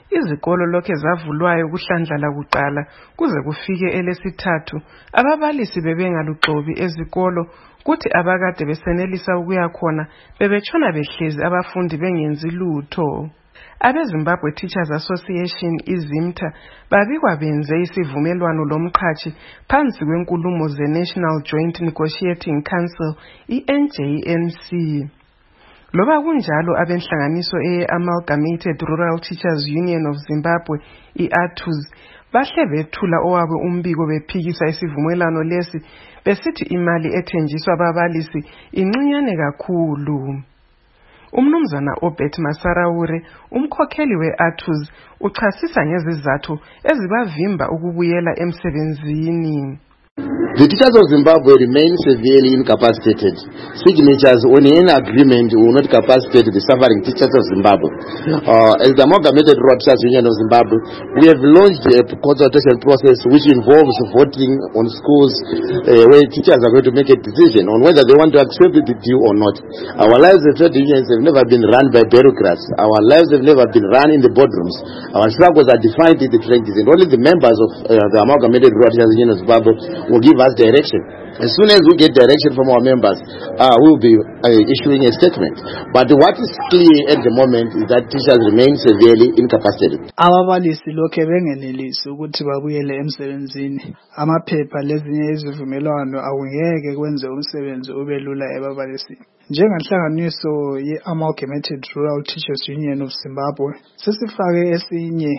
Izikolo lokhe zavulwayo kuHlandla kuqala kuze kufike elesithathu ababalisi bebengalugxobi ezikolo kuthi abakade besenelisa ukuya khona bebetshona behlezi abafundi bengenzi lutho. AbeZimbabwe Teachers Association iZimta babikwa benze isivumelwano lomqhatshi phansi kwenkulumo zeNational Joint Negotiating Council iNJNC. Loba kunjalo abenhlanganiso Amalgamated Rural Teachers Union of Zimbabwe iATUZ bahle bethula owabo umbiko bephikisa isivumelwano lesi besithi imali ethenjiswa ababalisi incinyane kakhulu. Umnumzana Obert Masarawure umkhokheli weATUZ uchasisa ngezizathu ezibavimba ukubuyela emsebenzini. The teachers of Zimbabwe remain severely incapacitated. Signatures on any agreement will not capacitate the suffering teachers of Zimbabwe. As the Amalgamated Rural Teachers Union of Zimbabwe, we have launched a consultation process which involves voting on schools where teachers are going to make a decision on whether they want to accept the deal or not. Our lives as trade unions have never been run by bureaucrats. Our lives have never been run in the boardrooms. Our struggles are defined in the trenches, and only the members of the Amalgamated Rural Teachers Union of Zimbabwe will give us direction. As soon as we get direction from our members, we'll be issuing a statement. But what is clear at the moment is that teachers remain severely incapacitated. Ababalisi lokhe bengenelisi ukuthi babuyele emsebenzini. Amaphepha lezinye izivumelwano awungeke kwenze umsebenzi ube lula ebabalisini. Njengenhlanganiso ye-Amalgamated Rural Teachers Union of Zimbabwe, sesifake ezinye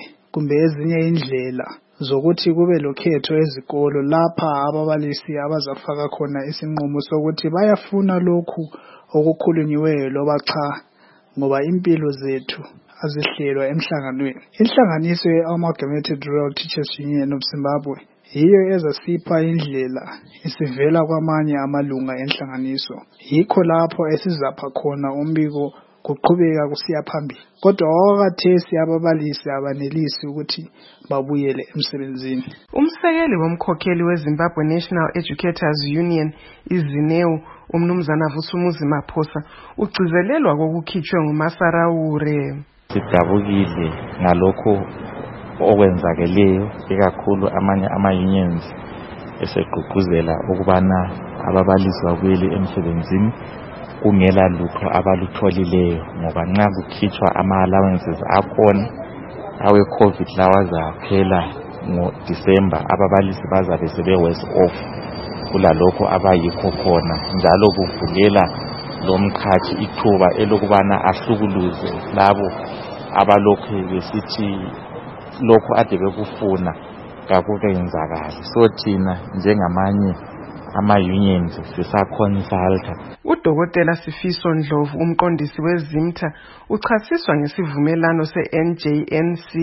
indlela zokuthi kube lokhetho ezikolo lapha ababalisi abazafaka khona isinqumo sokuthi bayafuna lokhu okukhulunyiweyo loba cha, ngoba impilo zethu azihlelwa emhlanganweni. Inhlanganiso ye-Amalgamated Rural Teachers Union of Zimbabwe yiyo ezasipha indlela isivela kwamanye amalunga enhlanganiso. Yikho lapho esizapha khona umbiko kuqhubeka kusiya phambili. Kodwa wakhathesi ababalisi abanelisi ukuthi babuyele emsebenzini. Umsekeli womkhokheli weZimbabwe National Educators Union iZineu umnumzana Vusumuzi Maphosa ugcizelelwa kokukhitshwe nguMasarawure. Sidabukile ngalokho okwenzakeleyo, ikakhulu amanye ama-unions esegqugquzela ukubana ababalisi babuyele emsebenzini kungela lutho abalutholileyo, ngoba nxa kukhitshwa ama-allowances akhona awe-COVID lawa azaphela ngo-December, ababalisi bazabe sebe-worse off kulalokho abayikho khona, njalo kuvulela lo mqhatshi ithuba elokubana ahlukuluze labo abalokhu besithi lokho ade bekufuna kakukenzakali. So thina njengamanye ama-unions sisaconsulta. Udokotela Sifiso Ndlovu umqondisi weZimta uchasiswa ngesivumelano se-NJNC.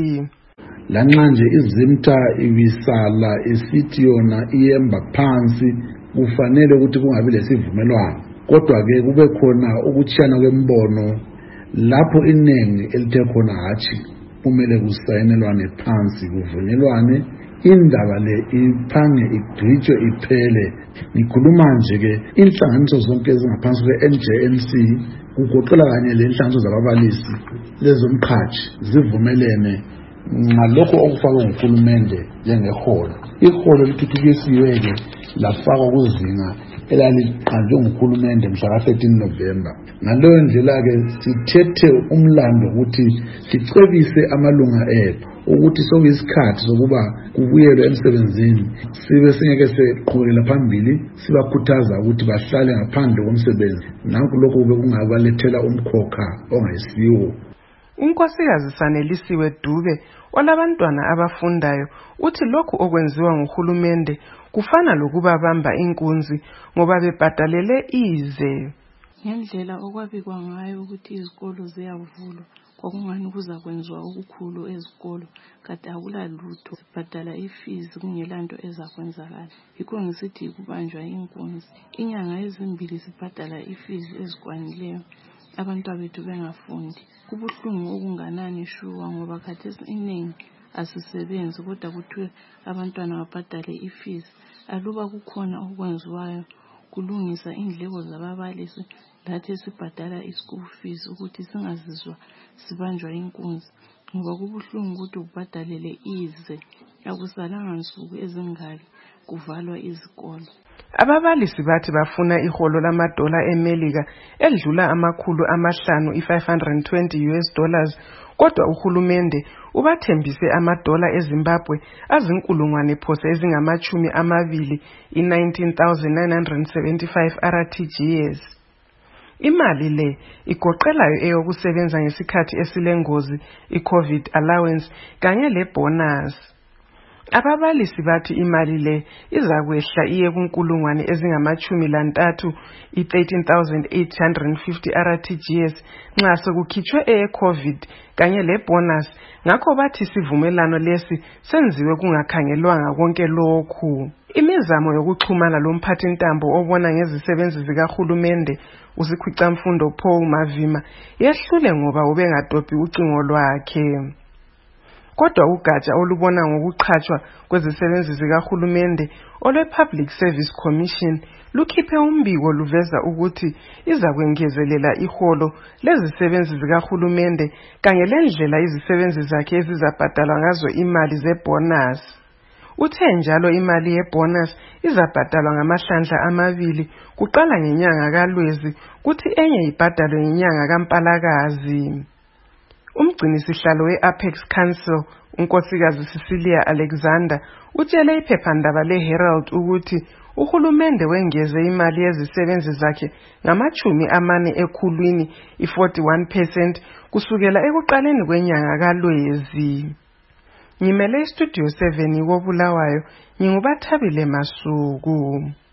Lanxa nje iZimta ibisala isithi yona iyemba phansi kufanele ukuthi kungabi lesivumelwano, kodwa ke kube khona ukutshiyana kwembono lapho inengi elithe khona hatshi kumele kusayinelwane phansi kuvunyelwane indaba le iphange igcitshwe iphele. Ngikhuluma nje ke inhlanganiso zonke ezingaphansi kwe-NJNC kugoqela kanye lenhlanganiso zababalisi lezomqhatshi zivumelene ngalokho okufakwe nguhulumende njengeholo. Iholo lithuthukisiwe ke lafakwa kuzinga elaliqanjwe nguhulumende mhla ka-13 November. Ngaleyo ndlela ke sithethe umlando ukuthi sicebise amalunga ethu ukuthi sokuyisikhathi sokuba kubuyelwe emsebenzini, sibe singeke seqhubekela phambili sibakhuthaza ukuthi bahlale ngaphandle komsebenzi. Nanku lokho bekungabalethela umkhokha ongayisiwo. Unkosikazi Sanelisiwe Dube olabantwana abafundayo uthi lokhu okwenziwa nguhulumende kufana lokubabamba inkunzi ngoba bebhadalele ize. Ngendlela okwabikwa ngayo ukuthi izikolo ziyavulwa kwakungani kuzakwenziwa okukhulu ezikolo, kade akula lutho, sibhadala ifees kungela nto ezakwenzakala. Yikho ngisithi kubanjwa inkunzi. Inyanga ezimbili sibhadala ifees ezikwanileyo, abantwana bethu bengafundi. Kubuhlungu okunganani shuwa ngoba khathesi iningi asisebenzi kodwa kuthiwe abantwana babhadale ifees. Aluba kukhona okwenziwayo kulungisa indleko zababalisi lathi sibhadala ischool fees ukuthi singazizwa sibanjwa inkunzi. ngoba kubuhlungu ukuthi ubhadalele ize akusalanga nsuku ezingaki kuvalwa izikolo. Ababalisi bathi bafuna iholo lamadola eMelika edlula $500 $520 kodwa uhulumende ubathembise amadola eZimbabwe azinkulungwane phose ezingama-20 19,975 RTGS. Imali le igoqelayo eyokusebenza ngesikhathi esilengozi i-COVID allowance kanye le-bonus. Ababalisi bathi imali le izakwehla iye kunkulungwane ezingama-13 13,850 RTGS nxa sekukhitshwe eye-COVID kanye le-bonus. Ngakho bathi isivumelano lesi senziwe kungakhangelwanga konke lokhu. Imizamo yokuxhumana lomphathintambo obona ngezisebenzi zikahulumende usikhwicamfundo Paul Mavima yehlule ngoba ubengadobhi ucingo lwakhe. Kodwa ugatsha olubona ngokuqhatshwa kwezisebenzi zikahulumende olwe-Public Service Commission lukhiphe umbiko luveza ukuthi izakwengezelela iholo lezisebenzi zikahulumende kanye lendlela izisebenzi zakhe ezizabhadalwa ngazo imali ze-bonus. Uthe njalo imali ye-bonus izabhadalwa ngamahlandla amabili kuqala ngenyanga kaLwezi kuthi enye ibhadalwe ngenyanga kaMpalakazi. Umgcinisihlalo we-Apex Council unkosikazi Cecilia Alexander utshele iphephandaba le-Herald ukuthi uhulumende wengeze imali yezisebenzi zakhe ngama-40 ekhulwini i-41% kusukela ekuqaleni kwenyanga kaLwezi. Ngimele iStudio 7 koBulawayo, nginguBathabile Masuku.